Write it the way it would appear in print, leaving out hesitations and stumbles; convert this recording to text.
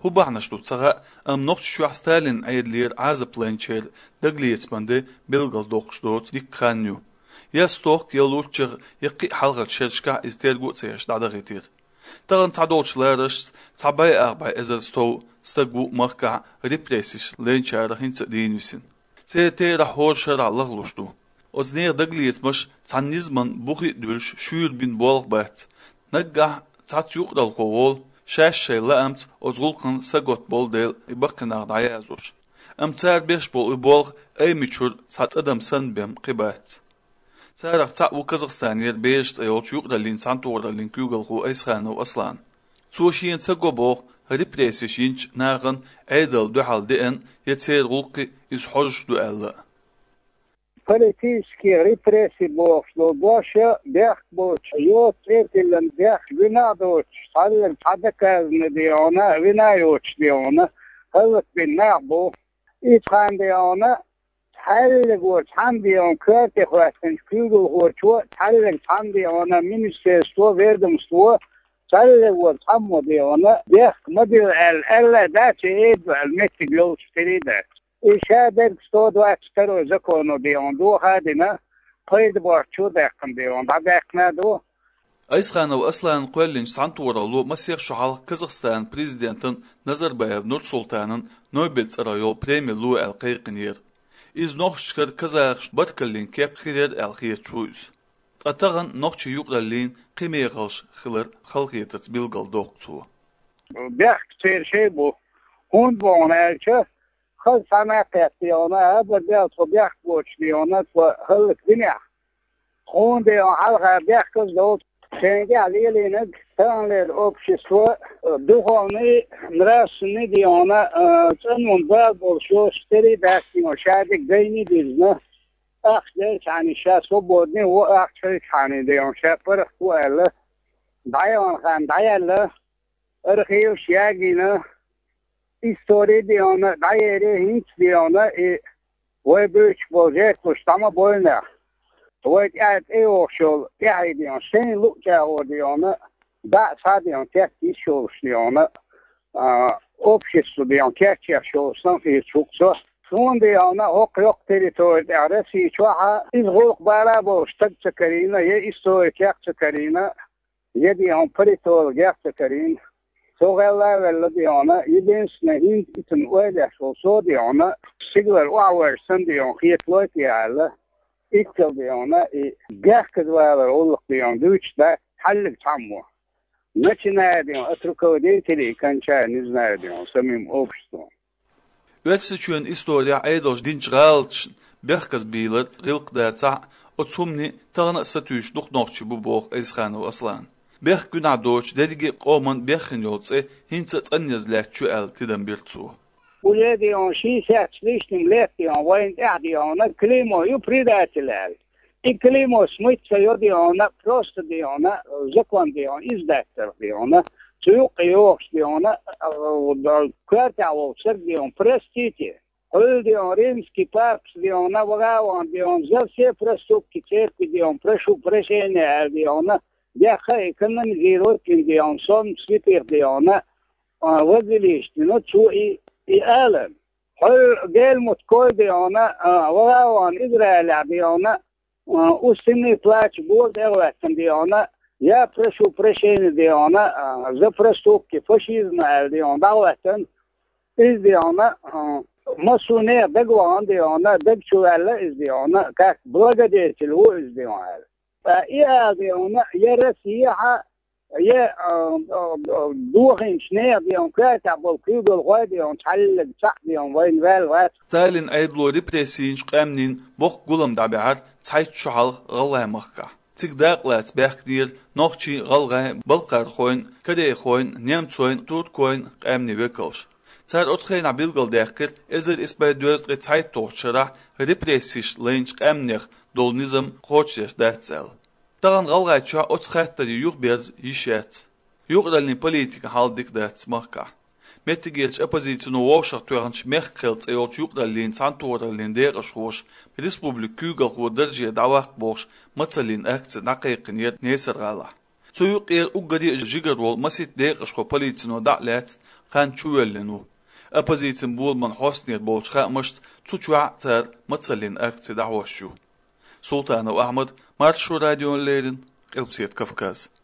Hubanashtu tsaga nokch shu Stalin aydlir azaplancher dagliyets bande belgal doqstot dikkanyu. Ya stok yalutcher yaqi halqa shershka istergu tsayash dadagitir. Tagan tadotschlerish tabay arbay ezelsto stagu marka repressis lencher hints dinvisin. Te da horshar Allah lushtu. Ozneer dagliyets mash tanizman buchi dulsh shur bin bolbat. Nagga tatyuk dal qowol شاش لامت أزغلقن سقط بولديل يبقنا دعيا زوج أمتار بيش بول يبولغ أي ميشور سات أدم سن بيم قبات تارق تاق وكازاخستان ير بيش تيوش يقدر لين سانتور لين كيوغل غو أيسخان وأصلان توشين سقو بوغ ريبريسيش ينش ناغن عيدل دوحال دئن يتسير غلقي يسحوش دو ألا Политический репрессий был, что больше бег был, ее третьим бег вина дочь, саллер тадаказны диона, вина юч диона, хават вина был, и тхан диона, таллер вот тхан дион, кърте хвастен, кюгл хочо, таллер тхан диона, министерство, ведомство, таллер вот таммо диона, бег модил элла дачи эйду, алмети глоуч передать. إشادة استود وأكثر زكونو ديون دو هادنا قيد بارشو داقن ديون داقنا دو أيسخان وأصلان قوالين سانتورالو مسيح شحال كازاخستان بريزيدنتن نظربايف نور سلطانن نوبل سرايو بريمي لو القيقنير إز نوخ شكر كازاخ بركلين كيب خيرير الخير تشويز أتغن نوخ يقللين قيمي غلش خلر خلقيتت بيلغل دوقتو بيخ كتير شي بو هون بونالشه خل سناقات ديونا هذا ديال طبيعة بوش ديونا وهلك دنيا خون ديون حلقة بيحكز دوت سنجي عليه لينك تانلر общество دخولني مراسني ديونا تنون باب بولشو اشتري باكين وشادك ديني ديزنا اخدر يعني شا صبودني هو اخدر يعني ديون شا فرق وقال دايون خان دايال ارخيو شياجينا İstory diyorlar, daire hiç diyorlar, ve büyük proje kuştama boyuna. Ve et oşul, yani diyor, sen lukça o diyorlar, da sadece tek iş olur diyorlar, общество diyor, tek iş olsun diye çoksa. Son diyorlar, ok yok teritoride arası çoğa, izguluk bara boştak çıkarına, ya istory tek çıkarına, ya diyor, peritol tek çıkarına. Soğalla valla diyona, idensine hint itin öyle olsa diyona, sigler uaversin diyon, hiyetloy diyala, ikil diyona, gâhkız varlar olduk diyon, düçte hallik tammu. Neçine diyon, atrukav deyteli kançaya nizner diyon, samim обществом. Ötsi çün istoriya aydoş dinç galç, behkaz bilir, gılk data, otsumni tağına satüş duqnoqçı bu boğ Ayskhanov aslan. Beh günah doğuç dergi qoman behin yoltse hinsa tsannyaz lehçü el tidem birtsu. Ule diyon şiisaçliştim leh diyon vayin diyona klimoyu predatiler. Klimo smitsa diyona prosto diyona zakon diyon izdaktır diyona çuyuk yok diyona kvarta olsar diyon prestiti. Öl diyon rimski paps diyona vagavan diyon zavse prestupki cerki diyon prešu prešenje diyona Я экономизировать дион сон свитер диона возлишно чу и ален. Хол гел муткой диона вараван Израиля диона устный плач будет элватен диона. Я прошу прощения диона за проступки фашизма диона даватен из диона масуне бегван диона бегчуэлла из диона как благодетель из диона. يا ديونا يا رسيحة يا دوخين شنير ديون كاتع بالكيدو الغادي ديون تحلق صح ديون وين والوات تالين ايدلو ريبريسينش قامنين بوق قولم دابعات تحيط شحال غلغة مخكا تقداقلات باخدير نوخشي غلغة بلقار خوين كدي خوين نيمتوين توت خوين قامني بكوش تار اتخين عبيلغل داخل ازر اسباي دوست تحيط توخشرا ريبريسيش لينش قامنيخ دول نظام خوشيش دارتسال. Tagan galgayçua otskhattari yuq berz yishat. Yuqdalni politika haldik dats marka. Mettigirch oppositionu wawshaq tuarnch merkhelt eot yuqdallin santorallin derashwosh Republik Kügel wo derje dawaq bosh matsalin akts naqiqniyat neserala. Suyuq uggadi jigarwol masit derashko politino da'lat خان شويلنو أبازيتن بول من حسنيت بولش خامشت تشوع تر متصلين أكت دعوشو سلطان وأحمد مارشو راديو ليدن قلبسيت كفكاز